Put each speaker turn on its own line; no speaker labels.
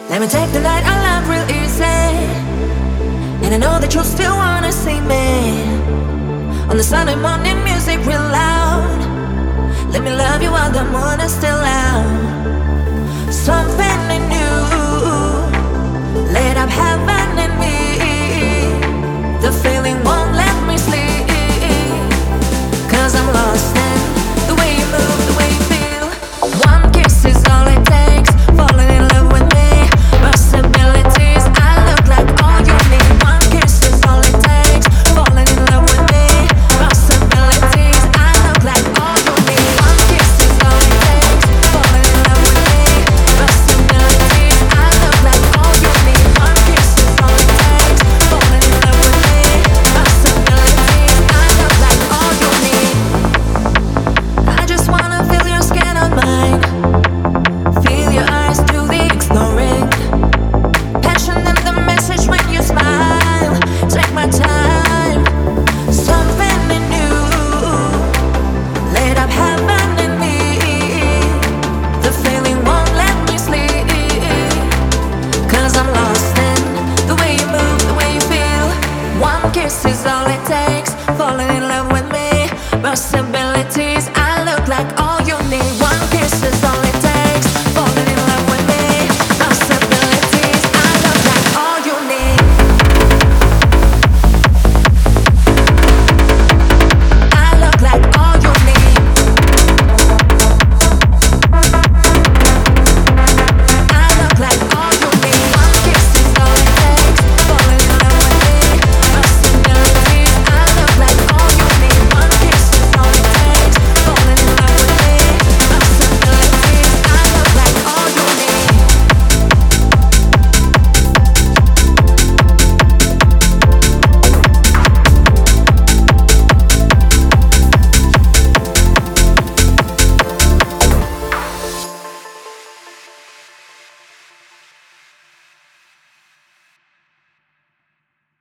Let me take the night I love real easy. And I know that you'll still wanna see me on the Sunday morning music real loud. Let me love you while the moon is still out.